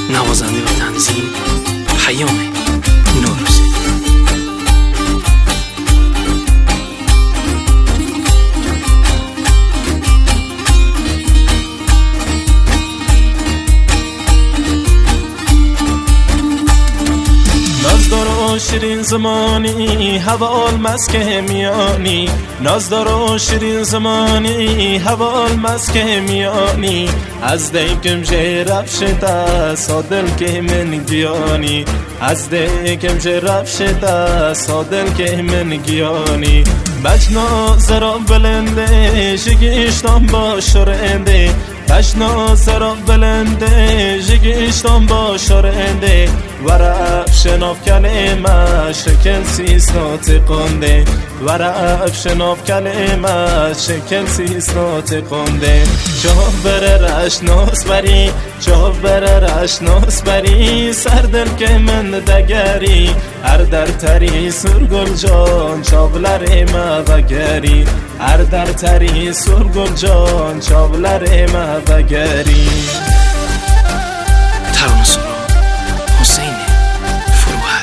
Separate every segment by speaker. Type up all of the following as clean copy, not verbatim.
Speaker 1: نوازنده و تنظیم پیام نوروزی.
Speaker 2: نازدار و شیرین زمانی حوال مسک میانی، نازدار و شیرین زمانی حوال مسک میانی، از دیکم جرف شده سادل که من گیانی، از دیکم جرف شده سادل که من گیانی، بجنا زرا بلنده شگیشتم با شرنده، بجنا زرا بلنده شگیشتم با شرنده، ورق شناف کلمه شکل سیستات قنده، ورق شناف کلمه شکل سیستات قنده، چاه بره رش ناس بری، چاه بره رش ناس بری، سردل که من دگری، هر در تری سرگل جان چابلر ما بگری، هر در تری سرگل جان چابلر ما بگری.
Speaker 1: ترانه سرا حسین فروهر.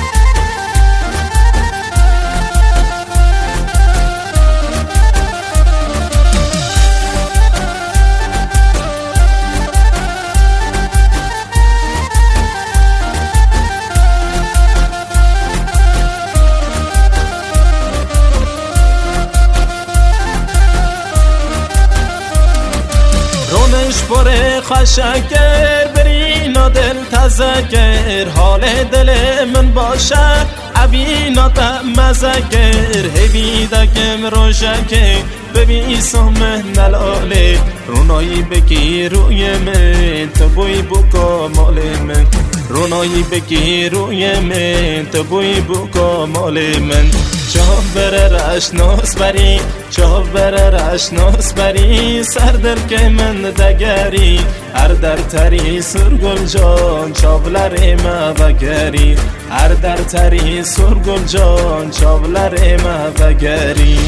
Speaker 2: رونش بره خشکر برینا دل تذکر، حال دل من باشه عبینا مزکر، هیوی دکم روشکه ببی سامه نلاله، رونایی بکی روی من تو بوی بکا مال من، رونایی بکی روی من تو بوی بکا مال من، چاه بره رش ناس بری، چاه بره رش ناس بری، سردل که من دگری، هر در تری سرگل جان چابلر ما بگری، هر در تری سرگل جان چابلر ما بگری.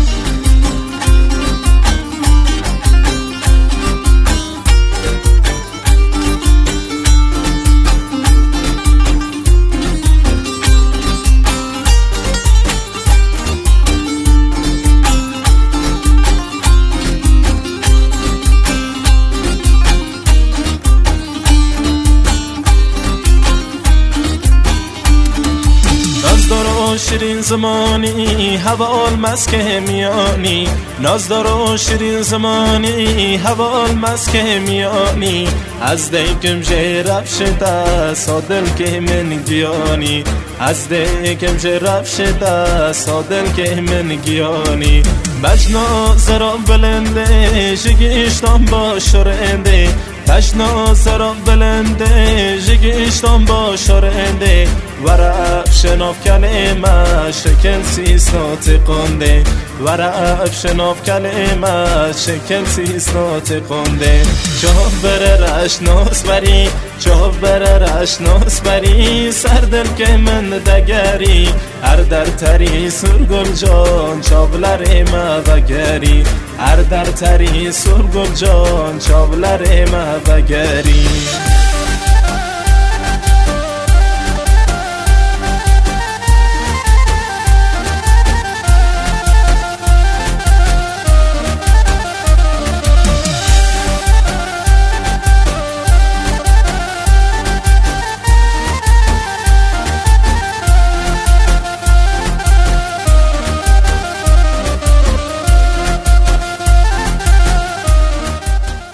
Speaker 2: نازدار و شیرین زمانی حوال مسک میانی، نازدار و شیرین زمانی حوال مسک میانی، از دیکم جرف شده سادل که من گیانی، از دیکم جرف شده سادل که من گیانی، بجنا زرا بلنده شگیشتم با شرنده، بجنا زرا بلنده شگیشتم با شرنده، ورق شناف کلمه شکل سیستات قنده، ورق شناف کلمه شکل سیستات قنده، چاه بره رش ناس بری، چاه بره رش ناس بری، سردل که من دگری، هر در تری سرگل جان چابلر ما بگری، هر در تری سرگل جان چابلر ما بگری.